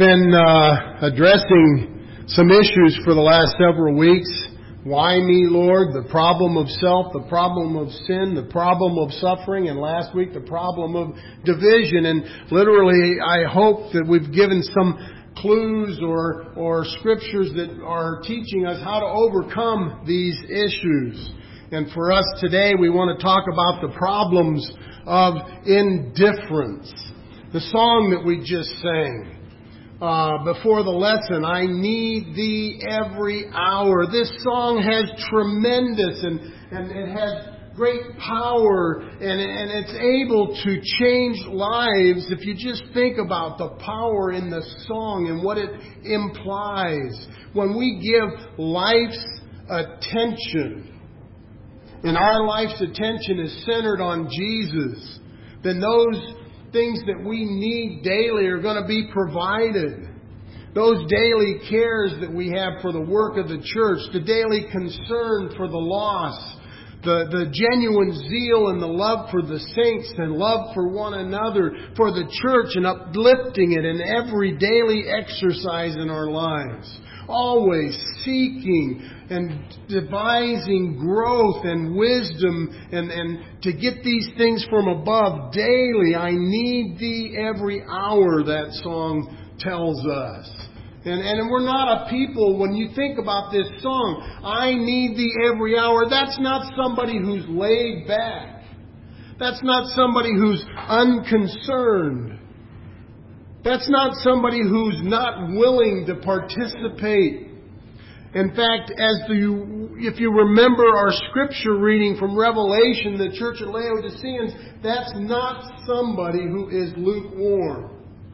been addressing some issues for the last several weeks. Why me, Lord? The problem of self, the problem of sin, the problem of suffering, and last week the problem of division. And literally, I hope that we've given some clues or scriptures that are teaching us how to overcome these issues. And for us today, we want to talk about the problems of indifference. The song that we just sang before the lesson, I need thee every hour. This song has tremendous and it has great power and it's able to change lives if you just think about the power in the song and what it implies. When we give life's attention, and our life's attention is centered on Jesus, then those things that we need daily are going to be provided. Those daily cares that we have for the work of the church, the daily concern for the lost, the genuine zeal and the love for the saints and love for one another, for the church and uplifting it in every daily exercise in our lives. Always seeking and devising growth and wisdom and to get these things from above daily. I need thee every hour, that song tells us. And we're not a people, when you think about this song, I need thee every hour, that's not somebody who's laid back. That's not somebody who's unconcerned. That's not somebody who's not willing to participate. In fact, if you remember our scripture reading from Revelation, the church of Laodiceans, that's not somebody who is lukewarm.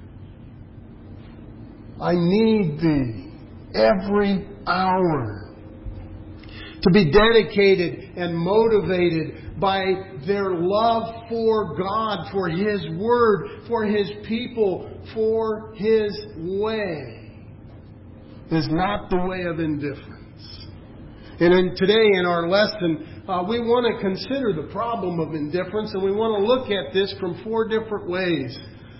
I need thee every hour. To be dedicated and motivated by their love for God, for His Word, for His people, for His way, is not the way of indifference. And today in our lesson, we want to consider the problem of indifference, and we want to look at this from four different ways.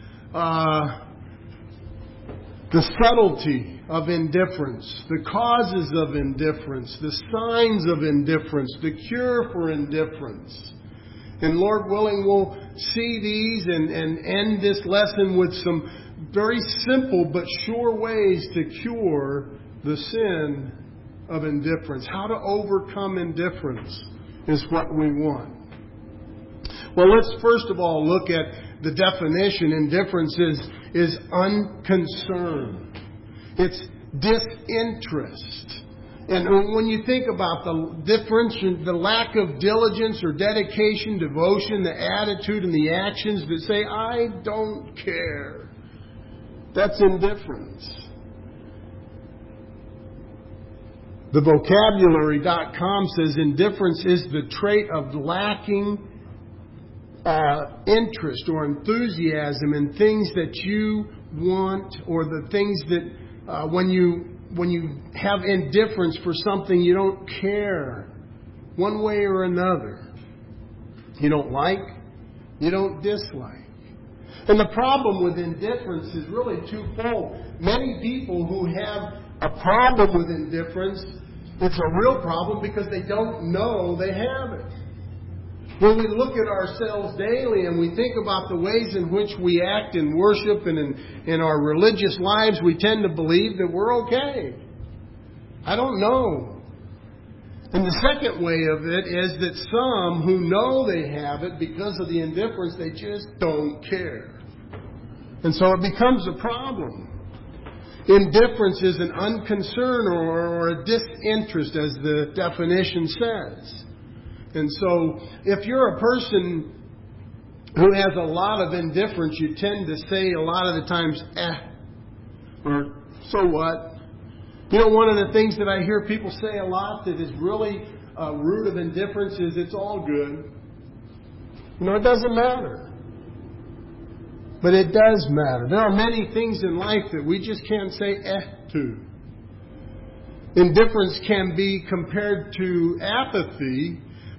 The subtlety of indifference, the causes of indifference, the signs of indifference, the cure for indifference. And Lord willing, we'll see these and end this lesson with some very simple but sure ways to cure the sin of indifference. How to overcome indifference is what we want. Well, let's first of all look at the definition. Indifference is unconcern. It's disinterest. And when you think about the difference, the lack of diligence or dedication, devotion, the attitude and the actions that say, I don't care, that's indifference. The vocabulary.com says indifference is the trait of lacking interest or enthusiasm in things that you want, or the things that when you have indifference for something, you don't care one way or another. You don't like, you don't dislike. And the problem with indifference is really twofold. Many people who have a problem with indifference, it's a real problem because they don't know they have it. When we look at ourselves daily and we think about the ways in which we act in worship and in our religious lives, we tend to believe that we're okay. I don't know. And the second way of it is that some who know they have it, because of the indifference, they just don't care. And so it becomes a problem. Indifference is an unconcern or a disinterest, as the definition says. And so, if you're a person who has a lot of indifference, you tend to say a lot of the times, or so what? You know, one of the things that I hear people say a lot that is really a root of indifference is it's all good. You know, it doesn't matter. But it does matter. There are many things in life that we just can't say to. Indifference can be compared to apathy,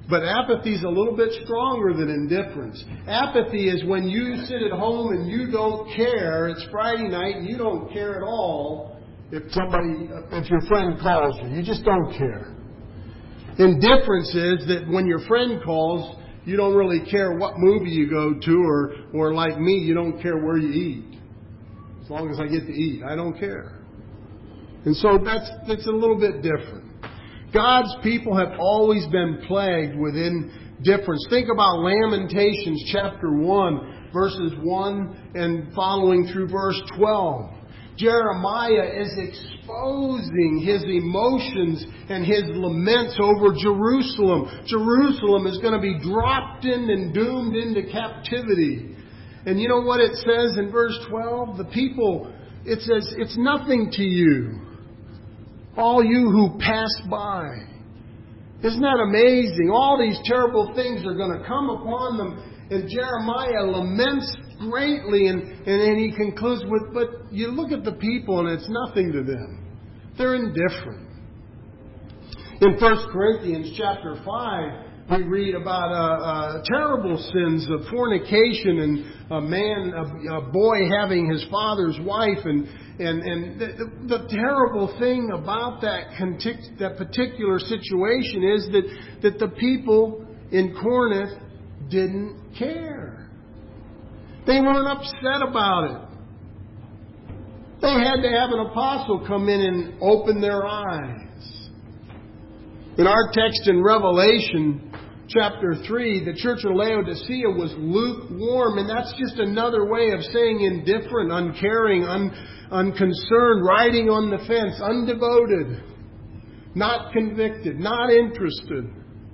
But apathy is a little bit stronger than indifference. Apathy is when you sit at home and you don't care. It's Friday night and you don't care at all if your friend calls you. You just don't care. Indifference is that when your friend calls, you don't really care what movie you go to, or like me, you don't care where you eat. As long as I get to eat, I don't care. And so that's a little bit different. God's people have always been plagued with indifference. Think about Lamentations chapter 1, verses 1 and following through verse 12. Jeremiah is exposing his emotions and his laments over Jerusalem. Jerusalem is going to be dropped in and doomed into captivity. And you know what it says in verse 12? The people, it says, it's nothing to you, all you who pass by. Isn't that amazing? All these terrible things are going to come upon them. And Jeremiah laments greatly, and then he concludes with, but you look at the people and it's nothing to them. They're indifferent. In 1 Corinthians chapter 5, we read about terrible sins of fornication and a boy having his father's wife, and the terrible thing about that particular situation is that the people in Corinth didn't care. They weren't upset about it. They had to have an apostle come in and open their eyes. In our text in Revelation chapter 3, the church of Laodicea was lukewarm, and that's just another way of saying indifferent, uncaring, unconcerned, riding on the fence, undevoted, not convicted, not interested.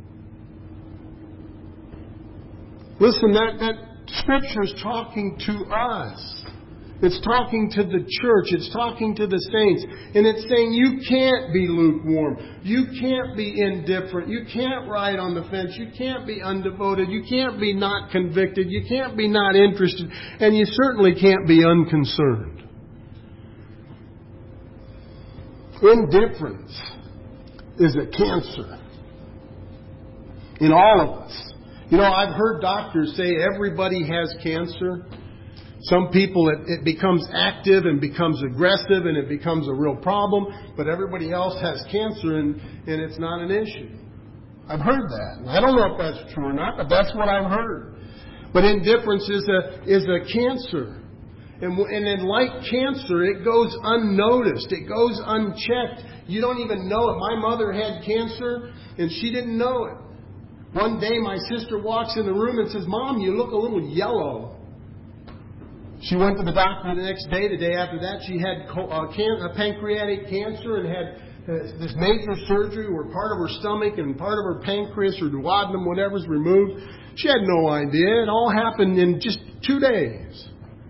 Listen, that Scripture is talking to us. It's talking to the church. It's talking to the saints. And it's saying you can't be lukewarm. You can't be indifferent. You can't ride on the fence. You can't be undevoted. You can't be not convicted. You can't be not interested. And you certainly can't be unconcerned. Indifference is a cancer in all of us. You know, I've heard doctors say everybody has cancer. Some people, it becomes active and becomes aggressive and it becomes a real problem, but everybody else has cancer and it's not an issue. I've heard that. I don't know if that's true or not, but that's what I've heard. But indifference is a cancer. And then like cancer, it goes unnoticed. It goes unchecked. You don't even know it. My mother had cancer and she didn't know it. One day my sister walks in the room and says, "Mom, you look a little yellow." She went to the doctor the next day. The day after that, she had pancreatic cancer and had this major surgery where part of her stomach and part of her pancreas or duodenum, whatever's removed. She had no idea. It all happened in just 2 days.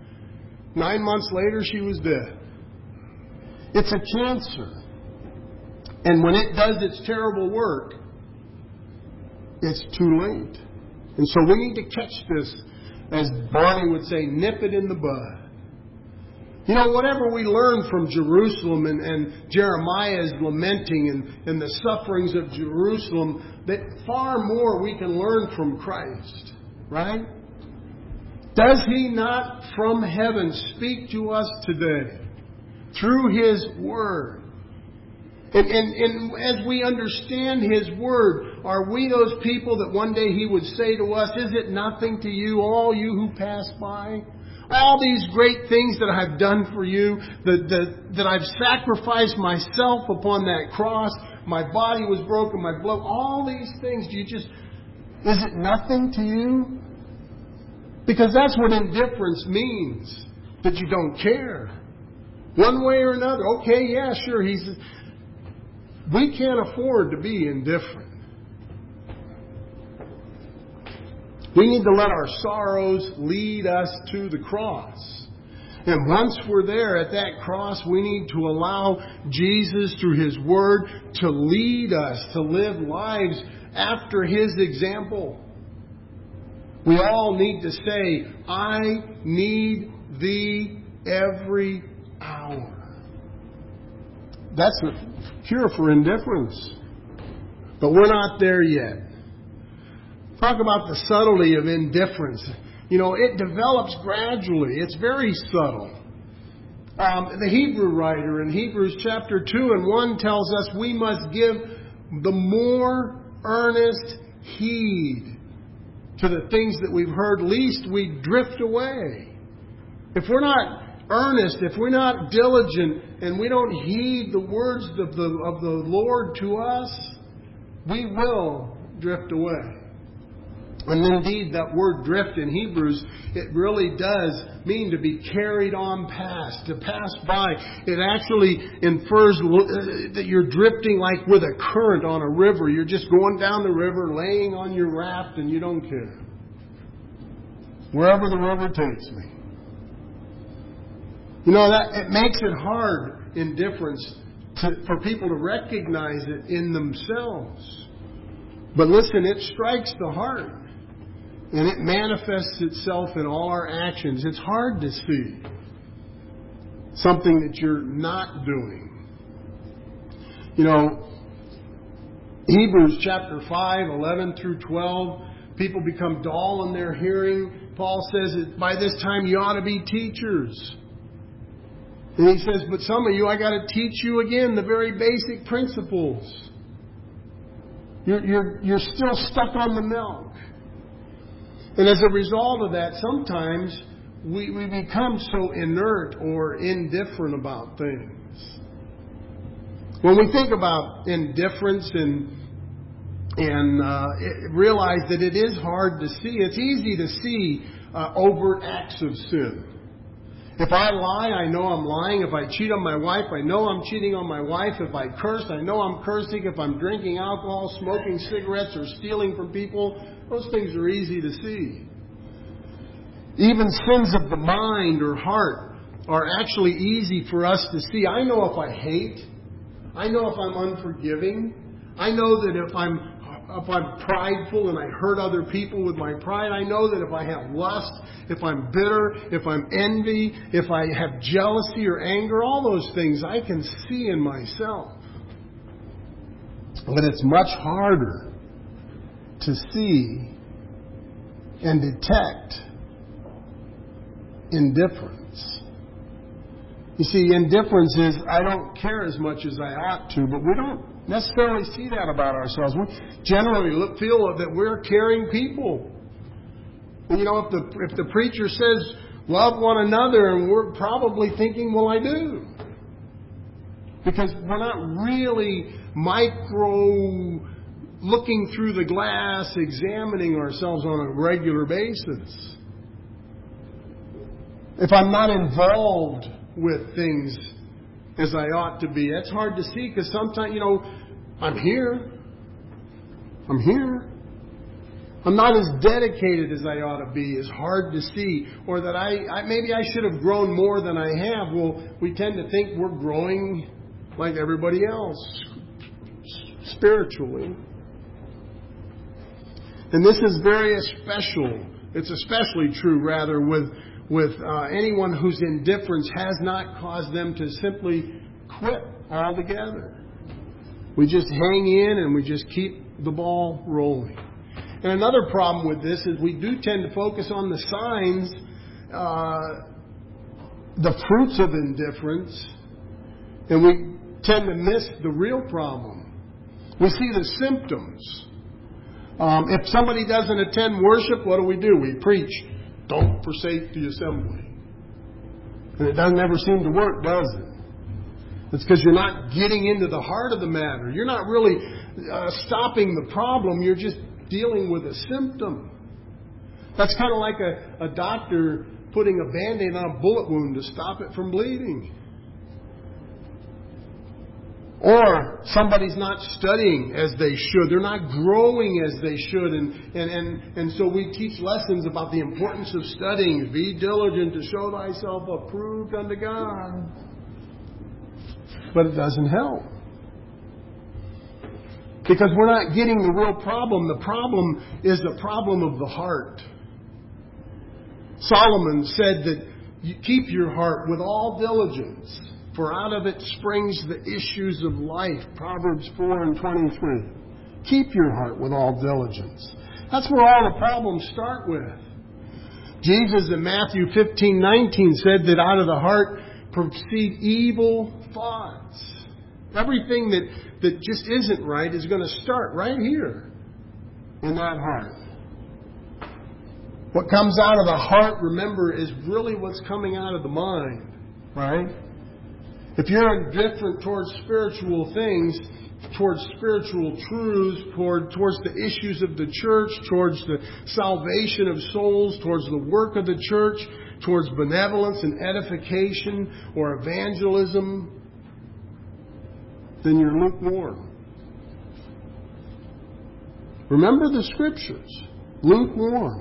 9 months later, she was dead. It's a cancer. And when it does its terrible work, it's too late. And so we need to catch this, as Barney would say, nip it in the bud. You know, whatever we learn from Jerusalem and Jeremiah is lamenting and the sufferings of Jerusalem, that far more we can learn from Christ. Right? Does He not from heaven speak to us today through His Word? And as we understand His Word, are we those people that one day He would say to us, "Is it nothing to you, all you who pass by? All these great things that I've done for you, that I've sacrificed myself upon that cross, my body was broken, my blood, all these things, is it nothing to you?" Because that's what indifference means, that you don't care. One way or another. Okay, yeah, sure, we can't afford to be indifferent. We need to let our sorrows lead us to the cross. And once we're there at that cross, we need to allow Jesus, through His Word, to lead us to live lives after His example. We all need to say, "I need Thee every hour." That's a cure for indifference. But we're not there yet. Talk about the subtlety of indifference. It develops gradually. It's very subtle. The Hebrew writer in Hebrews chapter 2 and 1 tells us we must give the more earnest heed to the things that we've heard, lest we drift away. If we're not earnest, if we're not diligent, and we don't heed the words of the Lord to us, we will drift away. And indeed, that word drift in Hebrews, it really does mean to be carried on past, to pass by. It actually infers that you're drifting like with a current on a river. You're just going down the river, laying on your raft, and you don't care. Wherever the river takes me. That it makes it hard, indifference, for people to recognize it in themselves. But listen, it strikes the heart. And it manifests itself in all our actions. It's hard to see something that you're not doing. Hebrews chapter 5, 11 through 12, people become dull in their hearing. Paul says that by this time you ought to be teachers. And he says, but some of you, I got to teach you again the very basic principles. You're still stuck on the milk. And as a result of that, sometimes we become so inert or indifferent about things. When we think about indifference and realize that it is hard to see, it's easy to see overt acts of sin. If I lie, I know I'm lying. If I cheat on my wife, I know I'm cheating on my wife. If I curse, I know I'm cursing. If I'm drinking alcohol, smoking cigarettes, or stealing from people, those things are easy to see. Even sins of the mind or heart are actually easy for us to see. I know if I hate. I know if I'm unforgiving. I know that if I'm prideful and I hurt other people with my pride. I know that if I have lust, if I'm bitter, if I'm envy, if I have jealousy or anger, all those things I can see in myself. But it's much harder to see and detect indifference. You see, indifference is, I don't care as much as I ought to, but we don't necessarily see that about ourselves. We generally feel that we're caring people. And if the preacher says, love one another, and we're probably thinking, well, I do. Because we're not really looking through the glass, examining ourselves on a regular basis. If I'm not involved with things as I ought to be, that's hard to see because sometimes, I'm here. I'm not as dedicated as I ought to be. It's hard to see. Or that maybe I should have grown more than I have. Well, we tend to think we're growing like everybody else spiritually. And this is very special. It's especially true, rather, with anyone whose indifference has not caused them to simply quit altogether. We just hang in and we just keep the ball rolling. And another problem with this is we do tend to focus on the signs, the fruits of indifference, and we tend to miss the real problem. We see the symptoms. If somebody doesn't attend worship, what do? We preach, don't forsake the assembly. And it doesn't ever seem to work, does it? It's because you're not getting into the heart of the matter. You're not really stopping the problem. You're just dealing with a symptom. That's kind of like a doctor putting a Band-Aid on a bullet wound to stop it from bleeding. Or somebody's not studying as they should. They're not growing as they should. And so we teach lessons about the importance of studying. Be diligent to show thyself approved unto God. But it doesn't help. Because we're not getting the real problem. The problem is the problem of the heart. Solomon said that you keep your heart with all diligence, for out of it springs the issues of life. Proverbs 4:23. Keep your heart with all diligence. That's where all the problems start with. Jesus in Matthew 15:19 said that out of the heart proceed evil thoughts. Everything that just isn't right is going to start right here in that heart. What comes out of the heart, remember, is really what's coming out of the mind, right? If you're indifferent towards spiritual things, towards spiritual truths, towards the issues of the church, towards the salvation of souls, towards the work of the church, towards benevolence and edification or evangelism, then you're lukewarm. Remember the scriptures. Lukewarm.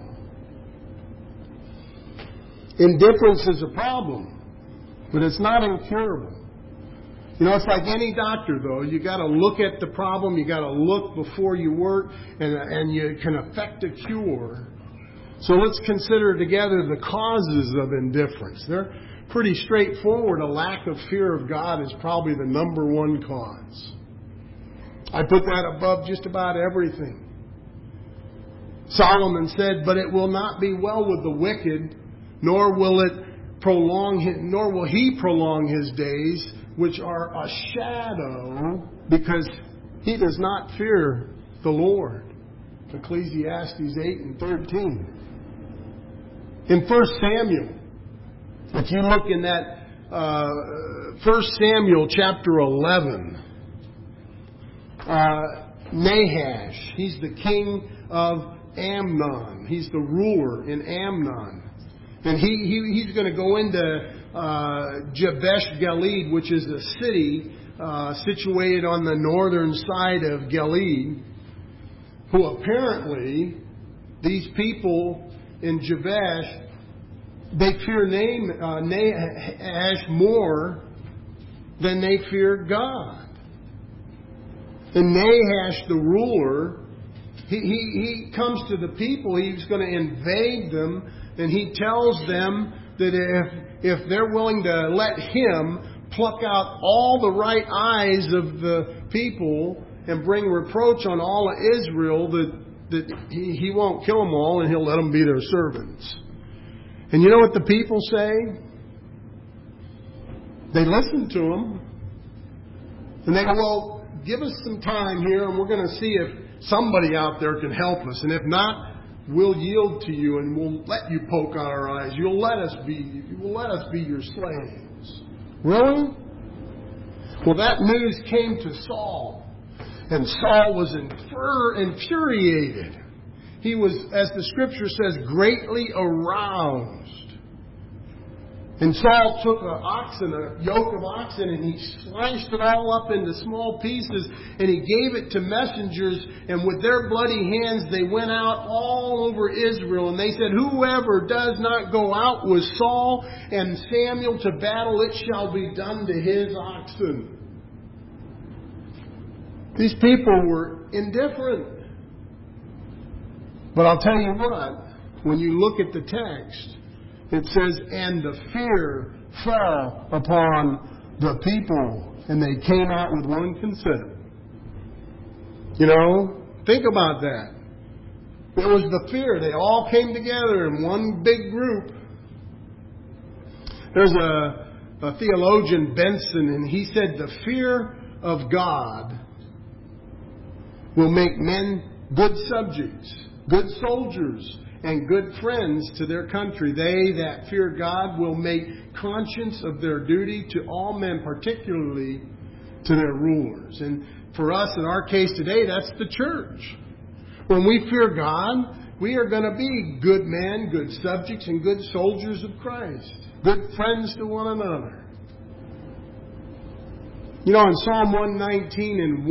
Indifference is a problem, but it's not incurable. You know, it's like any doctor, though. You got to look at the problem. You got to look before you work, and you can effect a cure. So let's consider together the causes of indifference. They're pretty straightforward. A lack of fear of God is probably the number one cause. I put that above just about everything. Solomon said, "But it will not be well with the wicked, nor will he prolong his days, which are a shadow, because he does not fear the Lord." Ecclesiastes 8:13. In 1 Samuel, if you look in that 1 Samuel chapter 11, Nahash, he's the king of Amnon. He's the ruler in Amnon. And he's going to go into Jabesh Gilead, which is a city situated on the northern side of Gilead, who apparently, these people in Jabesh, they fear Nahash more than they fear God. And Nahash, the ruler, he comes to the people, he's going to invade them, and he tells them that if they're willing to let him pluck out all the right eyes of the people and bring reproach on all of Israel, that he won't kill them all and he'll let them be their servants. And you know what the people say? They listen to him. And they go, "Well, give us some time here and we're going to see if somebody out there can help us. And if not, we'll yield to you and we'll let you poke on our eyes. You will let us be your slaves." Really? Well, that news came to Saul. And Saul was infuriated. He was, as the scripture says, greatly aroused. And Saul took a yoke of oxen, and he sliced it all up into small pieces, and he gave it to messengers, and with their bloody hands they went out all over Israel, and they said, "Whoever does not go out with Saul and Samuel to battle, it shall be done to his oxen." These people were indifferent. But I'll tell you what, when you look at the text, it says, "And the fear fell upon the people, and they came out with one consent." You know, think about that. It was the fear. They all came together in one big group. There's a theologian, Benson, and he said, "The fear of God will make men good subjects, good soldiers, and good friends to their country. They that fear God will make conscience of their duty to all men, particularly to their rulers." And for us, in our case today, that's the church. When we fear God, we are going to be good men, good subjects, and good soldiers of Christ. Good friends to one another. You know, in Psalm 119 and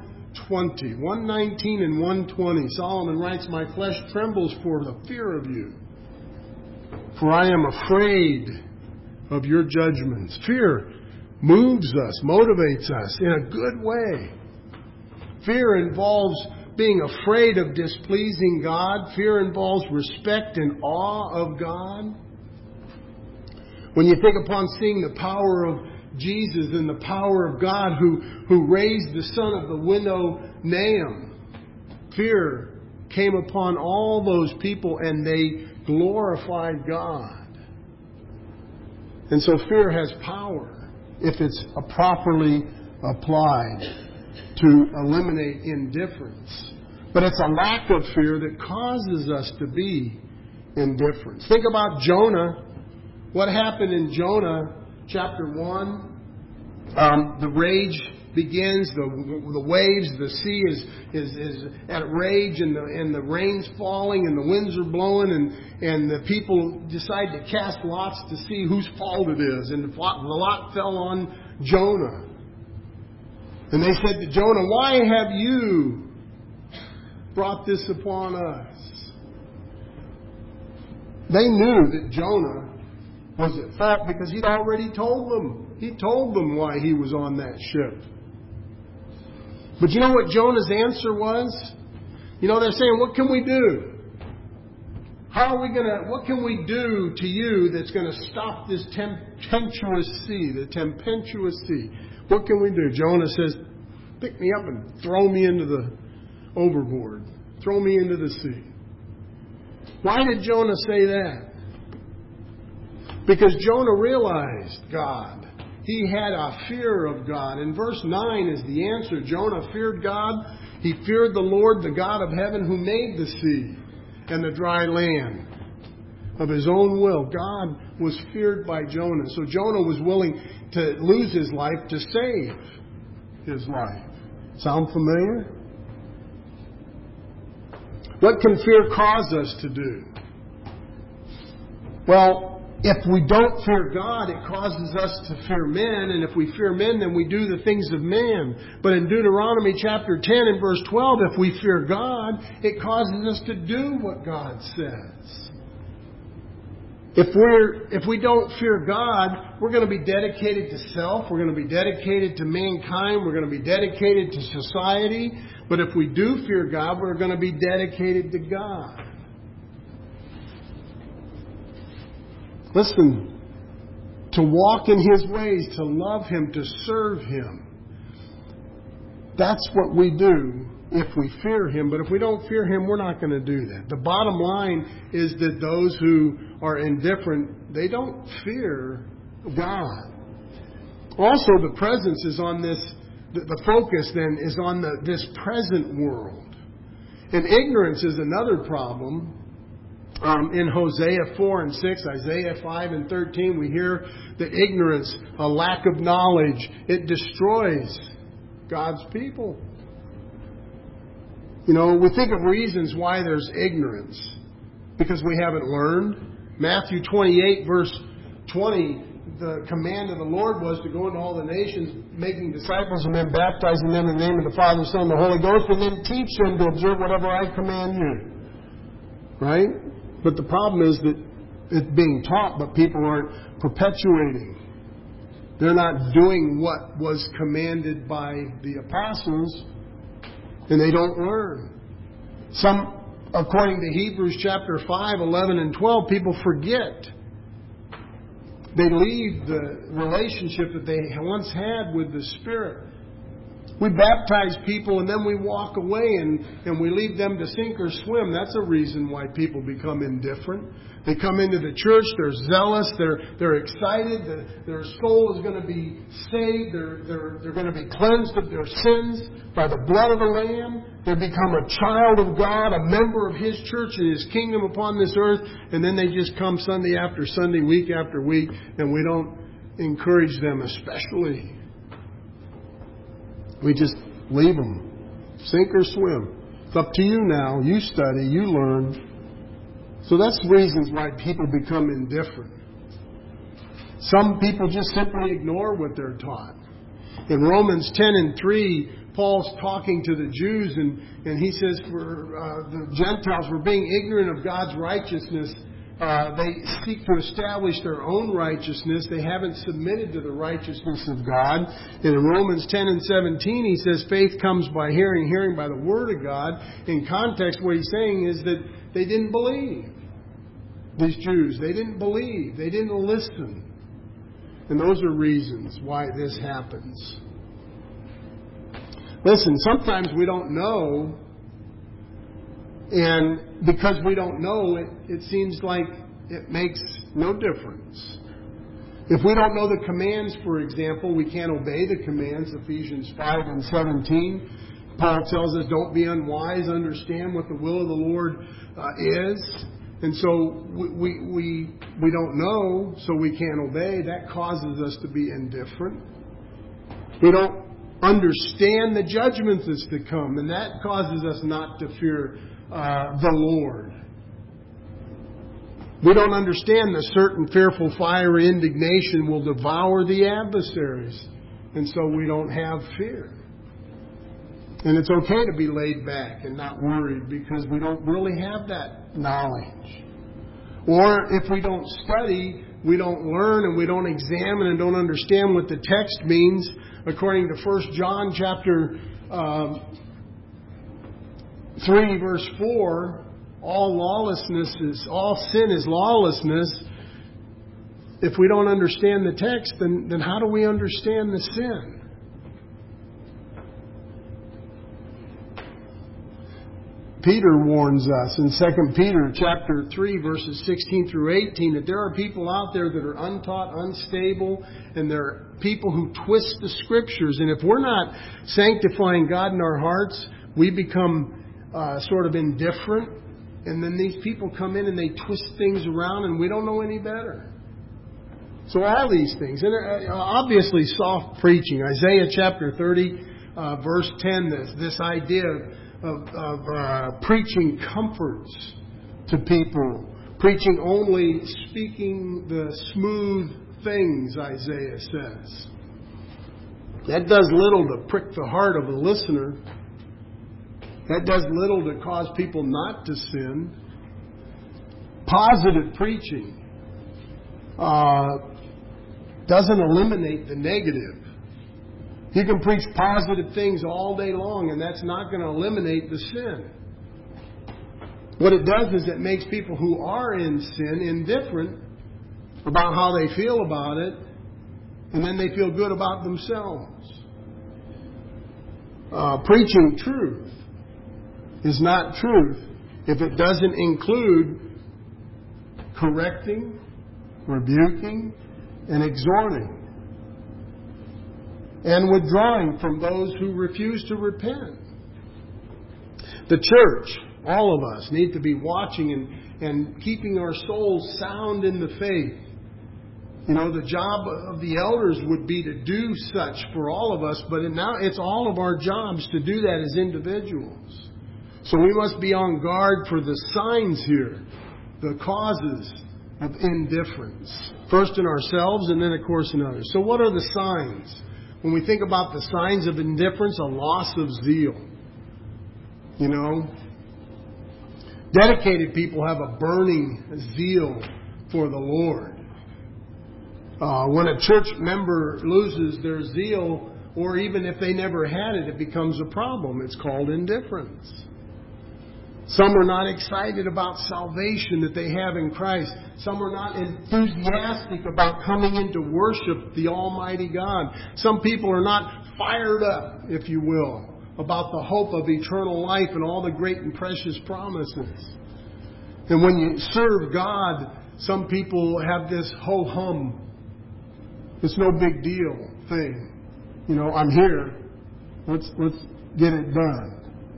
119 and 120, Solomon writes, "My flesh trembles for the fear of you, for I am afraid of your judgments." Fear moves us, motivates us in a good way. Fear involves being afraid of displeasing God. Fear involves respect and awe of God. When you think upon seeing the power of Jesus and the power of God who raised the son of the widow Nahum, fear came upon all those people and they glorified God. And so fear has power if it's properly applied to eliminate indifference. But it's a lack of fear that causes us to be indifferent. Think about Jonah. What happened in Jonah chapter 1? The rage begins, the waves, the sea is at rage, and the rain's falling, and the winds are blowing, and the people decide to cast lots to see whose fault it is. And the lot fell on Jonah. And they said to Jonah, "Why have you brought this upon us?" They knew that Jonah was at fault because he'd already told them. He told them why he was on that ship. But you know what Jonah's answer was? They're saying, "What can we do? What can we do to you that's going to stop this tempestuous sea, the tempestuous sea? What can we do?" Jonah says, "Pick me up and throw me into the overboard. Throw me into the sea." Why did Jonah say that? Because Jonah realized God. He had a fear of God. And verse 9 is the answer. Jonah feared God. He feared the Lord, the God of heaven, who made the sea and the dry land of his own will. God was feared by Jonah. So Jonah was willing to lose his life to save his life. Sound familiar? What can fear cause us to do? Well, if we don't fear God, it causes us to fear men. And if we fear men, then we do the things of man. But in Deuteronomy chapter 10 and verse 12, if we fear God, it causes us to do what God says. If we don't fear God, we're going to be dedicated to self. We're going to be dedicated to mankind. We're going to be dedicated to society. But if we do fear God, we're going to be dedicated to God. Listen, to walk in His ways, to love Him, to serve Him. That's what we do if we fear Him. But if we don't fear Him, we're not going to do that. The bottom line is that those who are indifferent, they don't fear God. Also, the presence is on this, the focus then is on this present world. And ignorance is another problem. In Hosea 4 and 6, Isaiah 5 and 13, we hear that ignorance, a lack of knowledge, it destroys God's people. We think of reasons why there's ignorance. Because we haven't learned. Matthew 28 verse 20, the command of the Lord was to go into all the nations, making disciples and then baptizing them in the name of the Father, Son, and the Holy Ghost, and then teach them to observe whatever I command you. Right? But the problem is that it's being taught, but people aren't perpetuating. They're not doing what was commanded by the apostles, and they don't learn. Some, according to Hebrews chapter 5, 11, and 12, people forget. They leave the relationship that they once had with the Spirit. We baptize people and then we walk away and we leave them to sink or swim. That's a reason why people become indifferent. They come into the church, they're zealous, they're excited, their soul is going to be saved, they're going to be cleansed of their sins by the blood of the Lamb. They become a child of God, a member of His church and His kingdom upon this earth, and then they just come Sunday after Sunday, week after week, and we don't encourage them especially. We just leave them. Sink or swim. It's up to you now. You study. You learn. So that's reasons why people become indifferent. Some people just simply ignore what they're taught. In Romans 10 and 3, Paul's talking to the Jews and he says for the Gentiles were being ignorant of God's righteousness. They seek to establish their own righteousness. They haven't submitted to the righteousness of God. And in Romans 10 and 17, he says faith comes by hearing, hearing by the Word of God. In context, what he's saying is that they didn't believe. These Jews, they didn't believe. They didn't listen. And those are reasons why this happens. Listen, sometimes we don't know And because we don't know, it seems like it makes no difference. If we don't know the commands, for example, we can't obey the commands. Ephesians 5:17. Paul tells us, don't be unwise, understand what the will of the Lord is. And so we don't know, so we can't obey. That causes us to be indifferent. We don't understand the judgment that's to come, and that causes us not to fear the Lord. We don't understand that certain fearful fire and indignation will devour the adversaries, and so we don't have fear. And it's okay to be laid back and not worried because we don't really have that knowledge. Or if we don't study, we don't learn, and we don't examine and don't understand what the text means. According to 1 John chapter 3, verse 4, all sin is lawlessness. If we don't understand the text, then how do we understand the sin? Peter warns us in 2 Peter chapter 3, verses 16 through 18, that there are people out there that are untaught, unstable, and there are people who twist the Scriptures. And if we're not sanctifying God in our hearts, we become sort of indifferent. And then these people come in and they twist things around, and we don't know any better. So all these things. And obviously soft preaching. Isaiah chapter 30, verse 10, this idea of preaching comforts to people, preaching only, speaking the smooth things, Isaiah says. That does little to prick the heart of the listener. That does little to cause people not to sin. Positive preaching doesn't eliminate the negative. You can preach positive things all day long, and that's not going to eliminate the sin. What it does is it makes people who are in sin indifferent about how they feel about it, and then they feel good about themselves. Preaching truth is not truth if it doesn't include correcting, rebuking, and exhorting, and withdrawing from those who refuse to repent. The church, all of us, need to be watching and keeping our souls sound in the faith. You know, the job of the elders would be to do such for all of us, but now it's all of our jobs to do that as individuals. So we must be on guard for the signs here, the causes of indifference. First in ourselves and then, of course, in others. So what are the signs? When we think about the signs of indifference, a loss of zeal. You know, dedicated people have a burning zeal for the Lord. When a church member loses their zeal, or even if they never had it, it becomes a problem. It's called indifference. Some are not excited about salvation that they have in Christ. Some are not enthusiastic about coming in to worship the Almighty God. Some people are not fired up, if you will, about the hope of eternal life and all the great and precious promises. And when you serve God, some people have this ho-hum, it's no big deal thing. You know, I'm here. Let's get it done.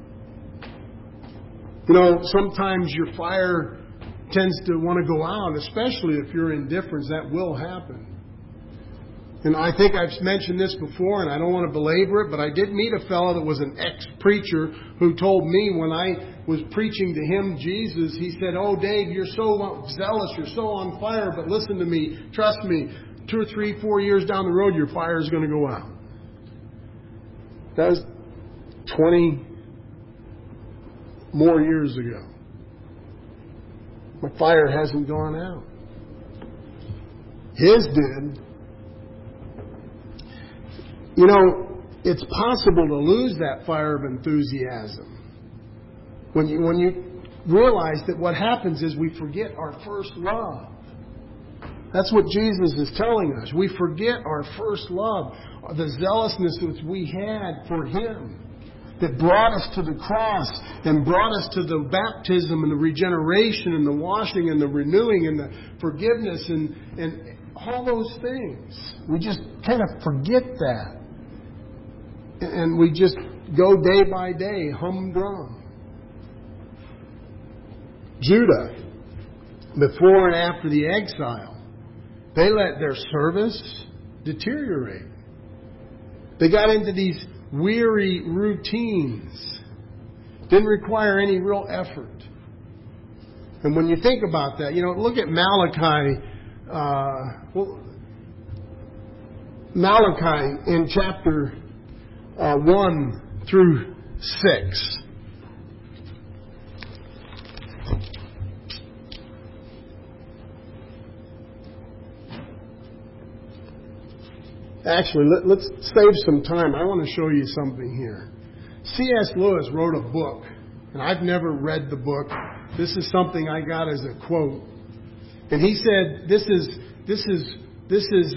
You know, sometimes your fire tends to want to go out, especially if you're indifferent. That will happen. And I think I've mentioned this before, and I don't want to belabor it, but I did meet a fellow that was an ex-preacher who told me when I was preaching to him Jesus, he said, "Oh, Dave, you're so zealous, you're so on fire, but listen to me, trust me, 2 or 3, 4 years down the road, your fire is going to go out." That was 20 more years ago. My fire hasn't gone out. His did. You know, it's possible to lose that fire of enthusiasm when you realize that what happens is we forget our first love. That's what Jesus is telling us. We forget our first love, the zealousness that we had for Him. that brought us to the cross and brought us to the baptism and the regeneration and the washing and the renewing and the forgiveness and all those things. We just kind of forget that. And we just go day by day, humdrum. Judah, before and after the exile, they let their service deteriorate. They got into these weary routines. Didn't require any real effort. And when you think about that, look at Malachi. Malachi in chapter 1 through 6. Actually, let's save some time. I want to show you something here. C.S. Lewis wrote a book, and I've never read the book. This is something I got as a quote. And he said, this is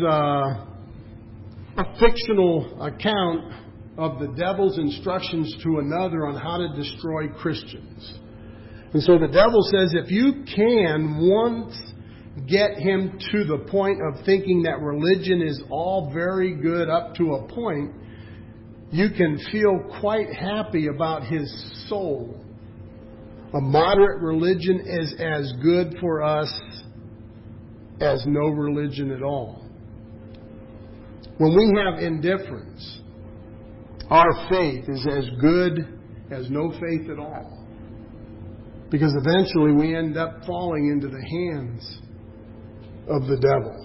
a fictional account of the devil's instructions to another on how to destroy Christians. And so the devil says, if you can once get him to the point of thinking that religion is all very good up to a point, you can feel quite happy about his soul. A moderate religion is as good for us as no religion at all. When we have indifference, our faith is as good as no faith at all. Because eventually we end up falling into the hands of the devil.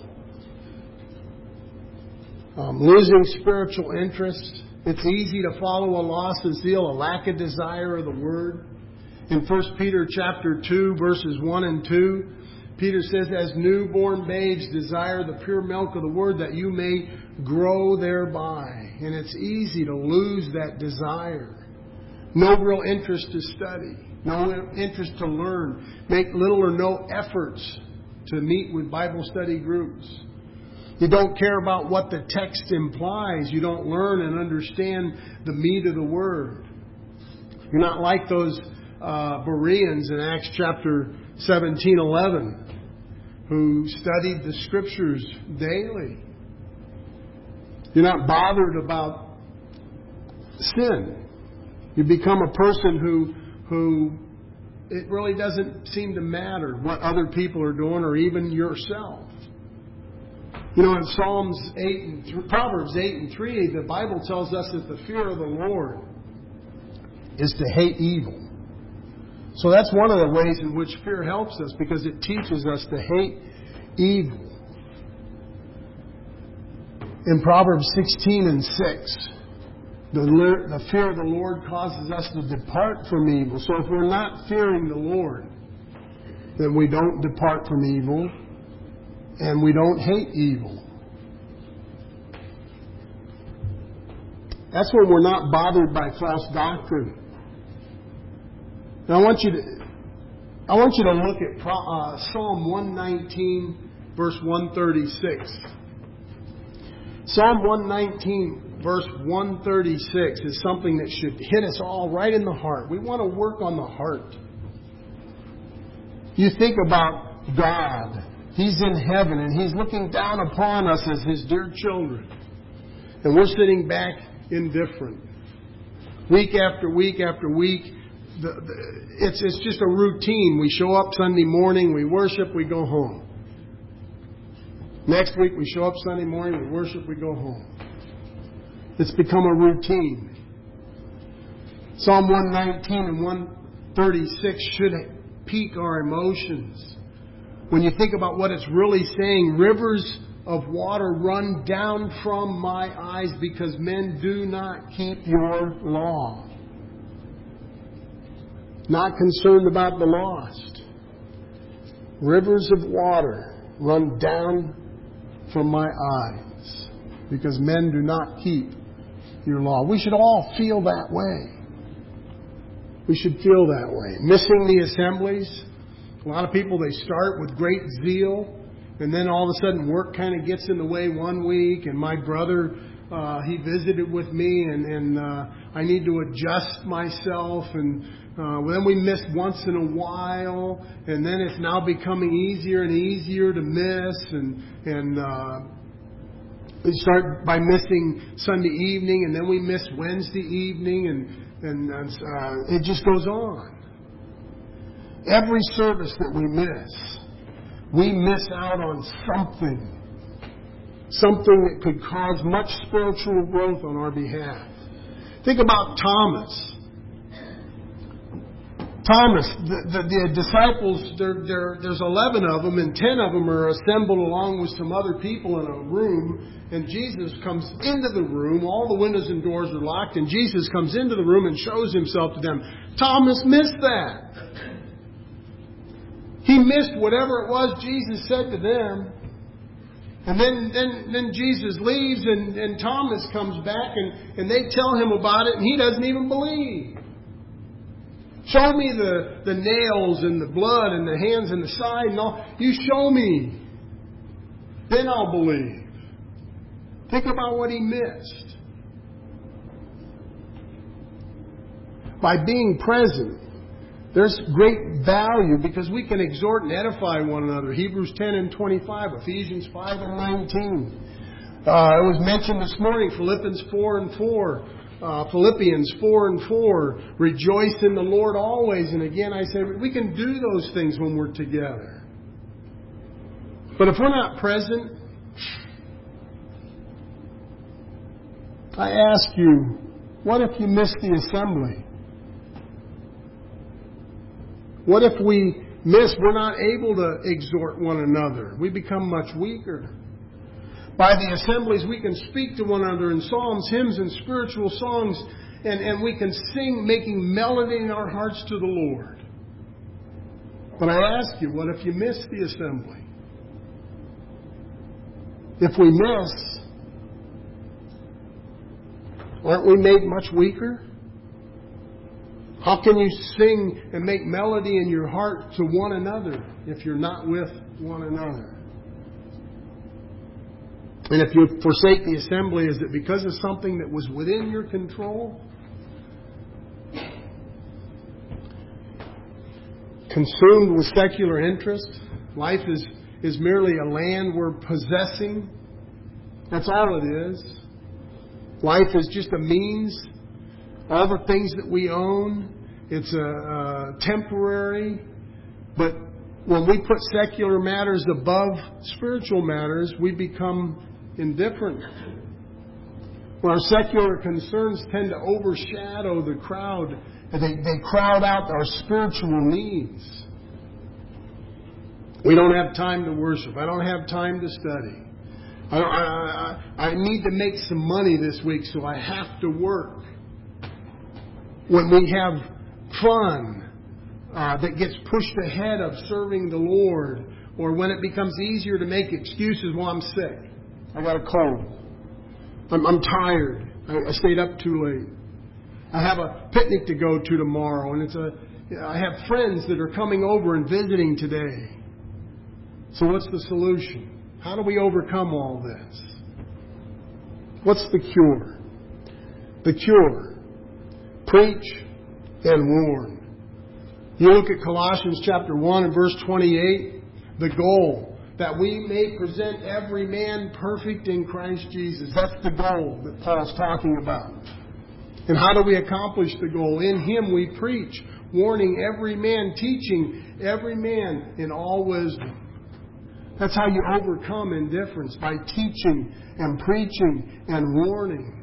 Losing spiritual interest. It's easy to follow a loss of zeal, a lack of desire of the Word. In 1 Peter chapter 2, verses 1 and 2, Peter says, as newborn babes desire the pure milk of the Word, that you may grow thereby. And it's easy to lose that desire. No real interest to study. No interest to learn. Make little or no efforts to meet with Bible study groups. You don't care about what the text implies. You don't learn and understand the meat of the Word. You're not like those Bereans in Acts chapter 17:11 who studied the Scriptures daily. You're not bothered about sin. You become a person who it really doesn't seem to matter what other people are doing or even yourself. In Proverbs 8 and 3, the Bible tells us that the fear of the Lord is to hate evil. So that's one of the ways in which fear helps us, because it teaches us to hate evil. In Proverbs 16 and 6, the fear of the Lord causes us to depart from evil. So if we're not fearing the Lord, then we don't depart from evil and we don't hate evil. That's when we're not bothered by false doctrine. Now I want you to look at Psalm 119, verse 136. Psalm 119, verse 136 is something that should hit us all right in the heart. We want to work on the heart. You think about God. He's in heaven and He's looking down upon us as His dear children. And we're sitting back indifferent. Week after week after week, it's just a routine. We show up Sunday morning, we worship, we go home. Next week we show up Sunday morning, we worship, we go home. It's become a routine. Psalm 119 and 136 should pique our emotions. When you think about what it's really saying, rivers of water run down from my eyes because men do not keep your law. Not concerned about the lost. Rivers of water run down from my eyes because men do not keep your law. We should all feel that way. We should feel that way. Missing the assemblies. A lot of people, they start with great zeal, and then all of a sudden work kind of gets in the way one week, and my brother he visited with me, and I need to adjust myself, and then we miss once in a while, and then it's now becoming easier and easier to miss, and we start by missing Sunday evening, and then we miss Wednesday evening, and it just goes on. Every service that we miss out on something that could cause much spiritual growth on our behalf. Think about Thomas. The disciples, there's 11 of them, and 10 of them are assembled along with some other people in a room, and Jesus comes into the room. All the windows and doors are locked, and Jesus comes into the room and shows himself to them. Thomas missed that. He missed whatever it was Jesus said to them. And then Jesus leaves, and Thomas comes back, and they tell him about it, and he doesn't even believe. Show me the nails and the blood and the hands and the side and all. You show me. Then I'll believe. Think about what he missed. By being present, there's great value because we can exhort and edify one another. Hebrews 10 and 25, Ephesians 5 and 19. It was mentioned this morning, Philippians 4 and 4. Philippians 4 and 4. Rejoice in the Lord always. And again, I say we can do those things when we're together. But if we're not present, I ask you, what if you miss the assembly? What if we're not able to exhort one another? We become much weaker. By the assemblies, we can speak to one another in psalms, hymns, and spiritual songs, and we can sing, making melody in our hearts to the Lord. But I ask you, what if you miss the assembly? If we miss, aren't we made much weaker? How can you sing and make melody in your heart to one another if you're not with one another? And if you forsake the assembly, is it because of something that was within your control? Consumed with secular interest? Life is merely a land we're possessing. That's all it is. Life is just a means. All the things that we own, it's a temporary. But when we put secular matters above spiritual matters, we become indifferent. When our secular concerns tend to overshadow the crowd, and they crowd out our spiritual needs. We don't have time to worship. I don't have time to study. I need to make some money this week, so I have to work. When we have fun that gets pushed ahead of serving the Lord, or when it becomes easier to make excuses, well, I'm sick. I got a cold. I'm tired. I stayed up too late. I have a picnic to go to tomorrow, and I have friends that are coming over and visiting today. So what's the solution? How do we overcome all this? What's the cure? The cure. Preach and warn. You look at Colossians chapter 1 and verse 28. The goal, that we may present every man perfect in Christ Jesus. That's the goal that Paul's talking about. And how do we accomplish the goal? In Him we preach, warning every man, teaching every man in all wisdom. That's how you overcome indifference, by teaching and preaching and warning.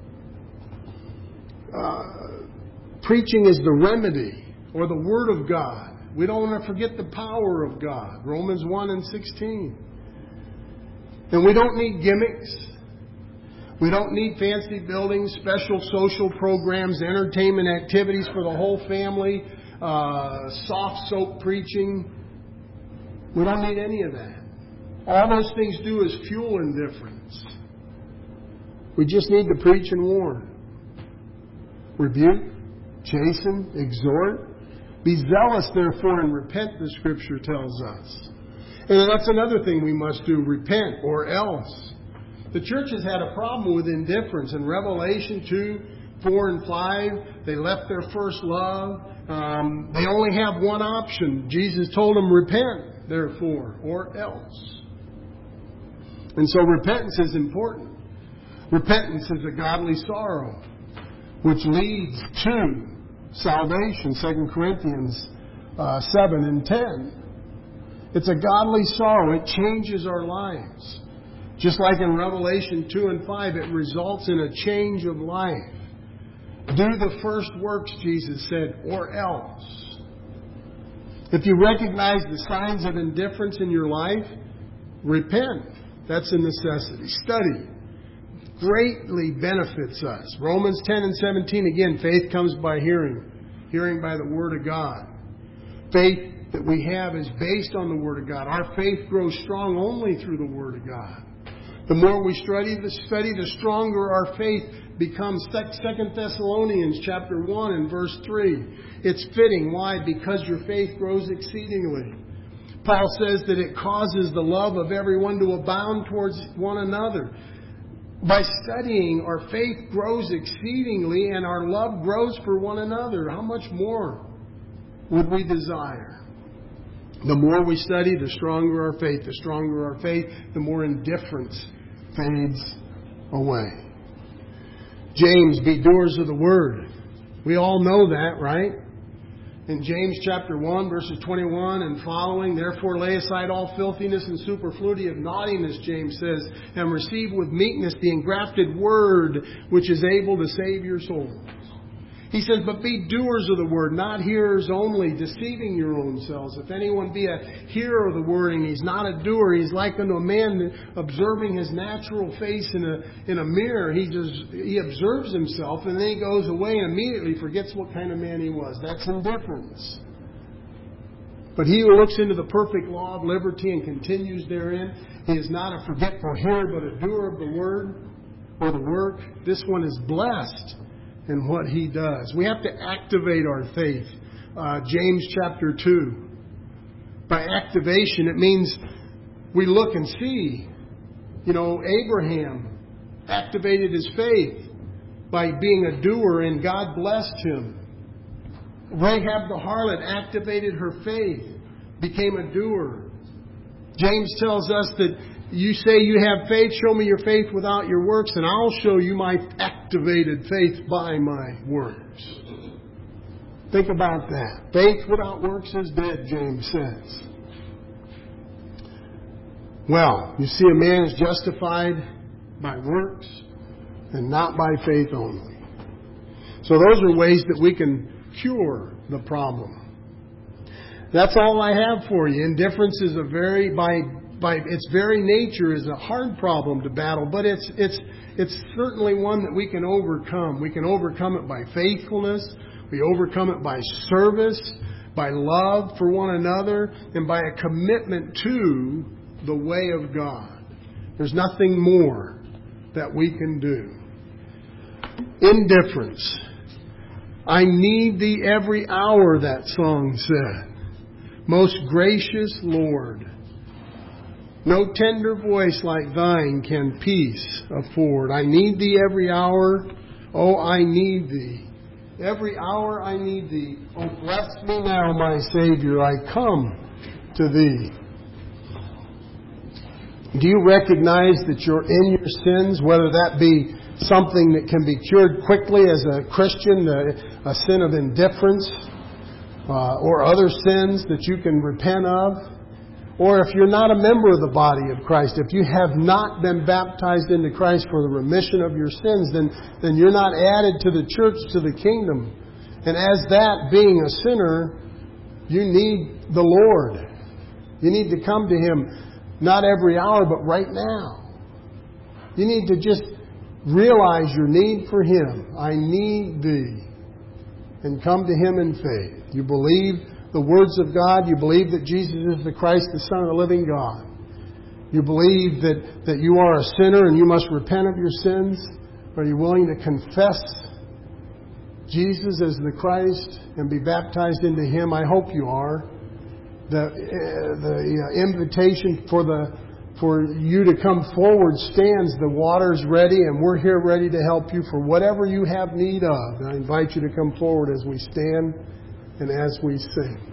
Preaching is the remedy, or the Word of God. We don't want to forget the power of God. Romans 1 and 16. And we don't need gimmicks. We don't need fancy buildings, special social programs, entertainment activities for the whole family, soft soap preaching. We don't need any of that. All those things do is fuel indifference. We just need to preach and warn. Rebuke, chasten, exhort. Be zealous, therefore, and repent, the Scripture tells us. And that's another thing we must do, repent, or else. The church has had a problem with indifference. In Revelation 2, 4, and 5, they left their first love. They only have one option. Jesus told them, repent, therefore, or else. And so repentance is important. Repentance is a godly sorrow, which leads to salvation, 2 Corinthians 7 and 10. It's a godly sorrow. It changes our lives. Just like in Revelation 2 and 5, it results in a change of life. Do the first works, Jesus said, or else. If you recognize the signs of indifference in your life, repent. That's a necessity. Study. Greatly benefits us. Romans 10 and 17, again, faith comes by hearing. Hearing by the Word of God. Faith that we have is based on the Word of God. Our faith grows strong only through the Word of God. The more we study, the stronger our faith becomes. 2 Thessalonians chapter 1 and verse 3. It's fitting. Why? Because your faith grows exceedingly. Paul says that it causes the love of everyone to abound towards one another. By studying, our faith grows exceedingly and our love grows for one another. How much more would we desire? The more we study, the stronger our faith. The stronger our faith, the more indifference fades away. James, be doers of the word. We all know that, right? In James chapter 1, verses 21 and following, therefore lay aside all filthiness and superfluity of naughtiness, James says, and receive with meekness the engrafted word which is able to save your souls. He says, but be doers of the word, not hearers only, deceiving your own selves. If anyone be a hearer of the word and he's not a doer, he's like unto a man observing his natural face in a mirror. He observes himself and then he goes away and immediately forgets what kind of man he was. That's indifference. But he who looks into the perfect law of liberty and continues therein, he is not a forgetful hearer, but a doer of the word or the work. This one is blessed in what he does. We have to activate our faith. James chapter 2. By activation, it means we look and see. Abraham activated his faith by being a doer, and God blessed him. Rahab the harlot activated her faith, became a doer. James tells us that you say you have faith, show me your faith without your works, and I'll show you my activated faith by my works. Think about that. Faith without works is dead, James says. Well, you see, a man is justified by works and not by faith only. So those are ways that we can cure the problem. That's all I have for you. Indifference is by its very nature is a hard problem to battle, but it's certainly one that we can overcome. We can overcome it by faithfulness. We overcome it by service, by love for one another, and by a commitment to the way of God. There's nothing more that we can do. Indifference. I need thee every hour, that song said. Most gracious Lord, no tender voice like thine can peace afford. I need thee every hour. Oh, I need thee. Every hour I need thee. Oh, bless me now, my Savior. I come to thee. Do you recognize that you're in your sins, whether that be something that can be cured quickly as a Christian, a sin of indifference, or other sins that you can repent of? Or if you're not a member of the body of Christ, if you have not been baptized into Christ for the remission of your sins, then you're not added to the church, to the kingdom. And as that, being a sinner, you need the Lord. You need to come to Him, not every hour, but right now. You need to just realize your need for Him. I need Thee. And come to Him in faith. You believe the words of God. You believe that Jesus is the Christ, the Son of the living God. You believe that you are a sinner and you must repent of your sins. Are you willing to confess Jesus as the Christ and be baptized into Him? I hope you are. The invitation for for you to come forward stands. The water's ready, and we're here ready to help you for whatever you have need of. I invite you to come forward as we stand and as we sing.